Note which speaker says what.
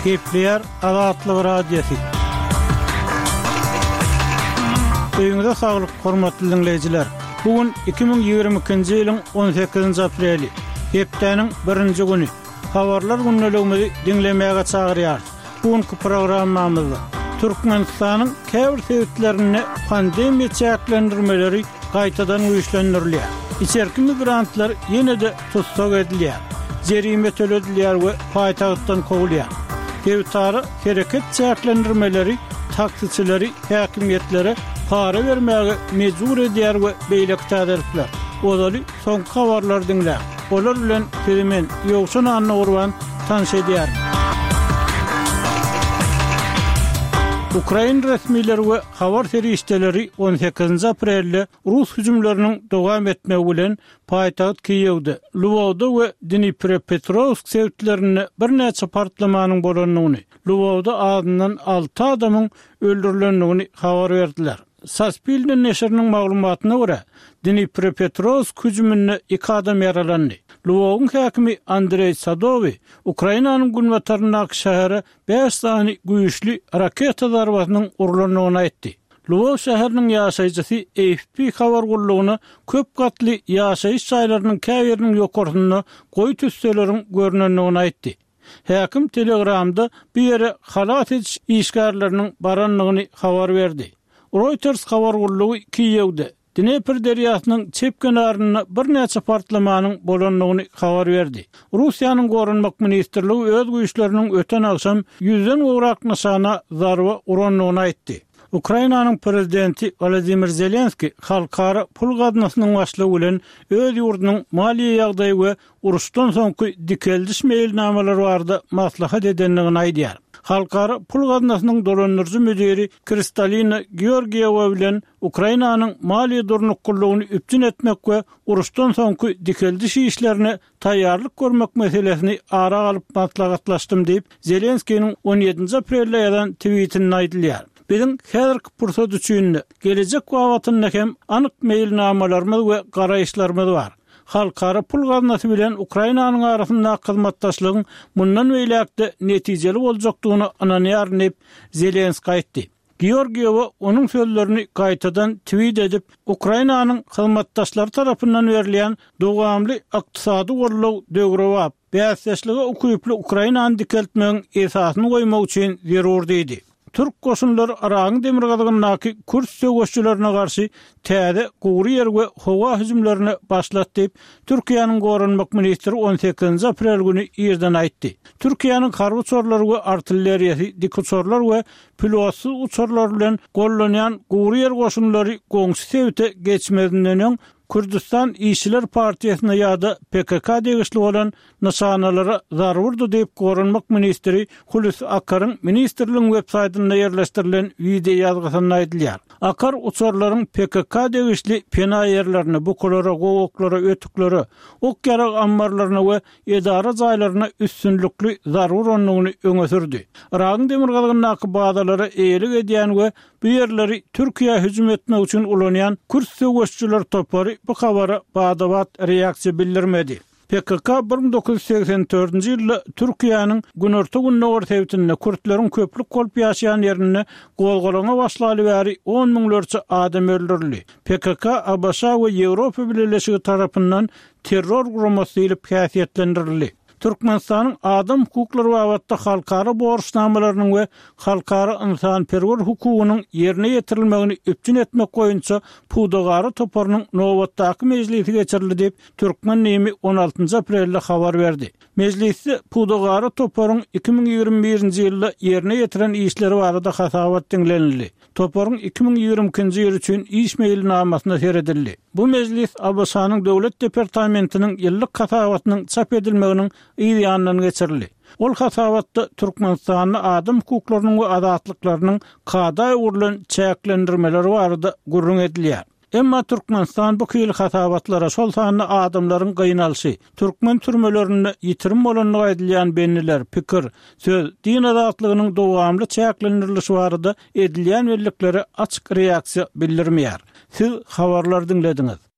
Speaker 1: Kepler Azatlyk radiosu. Öýüňizde saglyk, hormatly dinleýijiler. Bugün 2022-nji ýylyň 18-nji apreli. Hepdeniň 1-nji güni. Habarlar günnäligimizi dinlemäge çagyrýar. Bugünkü programmamyzda Türkmenistanyň käbir sebäplerini pandemiýa çäklendirmeleri gaýtadan güýçlendirilýär. İçerki migrantlar ýene-de tutsak edilýär. Jerime töledilýär we paýtagtdan kowulýar. Devletary hereket çäklendirmeleri taksiçileri häkimiýetlere para vermäge mejbur edýär we beýlek täderler. Olaly soňky habarlar dinlä. Olar bilen Kirimen ýogşun anna urban tanış edýär. Ukraina resmileri we habar serişdeleri 18 aprelde Rus hüjümleriniň dowam etmegi bilen paýtagat Kiýewde, Lwowda we Dnipropetrovsk şäherlerini bir näçe partlamanyň bolanyny, Lwowda adyndan 6 adamyň öldürilendigini habar berdiler. Saspilden neşriniň maglumatyna görä, Dnipropetrovsk hüjüminde 2 adam yaralandy. Lwow'un häkimi Andrey Sadowy, Ukrainanyň Günbatarnak şäheri 5 sany güýçli raketa zarbatynyň urulanyny aýtdy. Lwow şäheriniň ýaşaýjysy AFP habar gullugyna köp gatly ýaşaýyş şaýlarynyň käbiriniň ýokarsyna goý tüsseleriň görnenligini aýtdy. Häkim Telegramda bir ýere halat ediş işgärleriniň baranlygyny habar berdi. Reuters habar gullugy Kiýewde Dnepr derýasynyň çep kenaryna bir näçe partlamanyň bolanyny habar berdi. Russiýanyň gorunmak ministrligi öz güýçleriniň öten akşam 100den gowrak nysana zarba uranyny aýtdy. Ukrainanyň prezidenti Volodymyr Zelenski halkara pul gadnasynyň başlygy bilen öz ýurdunyň maliýe ýagdaýy we uruşdan soňky dikeldiş meýilnamalary barada maslahat edenligini aýdýar. Halkara pul gadnasynyň dolandyryjy müdiri Kristalina Georgieva bilen Ukrainanyň maliýe durnuklugyny üpjün etmek we uruşdan soňky dikeldiş işlerine taýýarlyk görmek meselesini ara alyp maslahatlaşdym diýip Zelenskiň 17 aprelde ýazan tweetini aýdylýar. Bizim häzirki pursat üçin gelecek wagtyna hem anyk meýilnamalarymyz we garaýşlarymyz bar. Halkara pul gaznasy bilen Ukrainanyň arasynda hyzmatdaşlygyň mundan beýlekde netijeli boljakdygyny ananýar diýip Zelenski aýtdy. Georgieva onun sözlerini gaýtadan tweet edip, Ukrainanyň hyzmatdaşlary tarapyndan berilýän dowamly ykdysady gorlaw döwrewap, bäsleşlige okuyuply Ukrainany dikeltmegiň esasyny goýmak üçin zerur diýdi. Türk goşunlary Araň demirgazynyňky kurs söwüşçülerine garşy täze gowry yer we howa hüjümlerini başlatdy diýip Türkiýanyň gorunmak ministri 18 aprel güni ýerden aýtdy. Türkiýanyň harby uçurlary we artilleriýasy, dik uçurlar we pilotsuz uçurlar bilen gollanýan gowry yer goşunlary goňsy sebäte geçmedinden Kürdistan İşçiler Partiýasyna ýa-da PKK degişli bolan nysanalara zarar berdi diýip gorunmak ministri Hulusi Akar'ın ministerligiň websaýtyna ýerleşdirilen video ýazgysyna aýdylýar. Akar uçurlaryň PKK degişli pena ýerlerini, bukulara, gowoklara, ötüklere, ok ýarag ambarlaryna we edara jaýlaryna üstünlikli zarar uranyny öňe sürdi. Araň demirgazynyňky badalary eýelik edýän we bu ýerleri Türkiýe hüjüm etmek üçin ulanýan kurs söwüşçüler topary bu habara badabat reaksiýa bildirmedi. PKK 1984-nji ýylda Türkiýanyň günorta günnäwr sebätinde Kürtlerin köplük bolup ýaşaýan ýerine golgolana başlaly bäri 10 miňlerçe adam öldürildi. PKK Abaşa we Ýewropa Birleşigi tarapyndan terror guramasy diýilip häsiýetlendirildi. Türkmenistanyň adam hukuklary babatda halkara borçnamalarynyň we halkara insanperwer hukugynyň ýerine ýetirilmegini öpjün etmek goýunça Pudagary toparynyň nowatdaky mejlisi geçirildi diýip Türkmen Nemi 16 aprelde habar berdi. Mejlisi Pudagary toparyň 2021-nji ýylda ýerine ýetiren işleri barada hasabat dinlenildi. Toparyň 2022-nji ýyl üçin iş meýilnamasyna seredildi. Bu mejlis Abaşanyň döwlet departamentiniň ýyllyk hasabatynyň çap edilmeginiň ýanyndan geçirildi. Ol hasabatda Türkmenistanyň adam hukuklarynyň we azatlyklarynyň kada urulan çäklendirmeleri barada gurrun edilýär. Emma Türkmenistan bu kyl hasabatlara şol sany adamlaryň gynalşy, Türkmen türmelerinde ýitirim bolanyny aýdylýan benniler, pikir, söz, din azatlygynyň dowamly çäklendirilişi barada edilýän wellikleri açyk reaksiýa bildirmeýär. Siz habarlar dinlediňiz.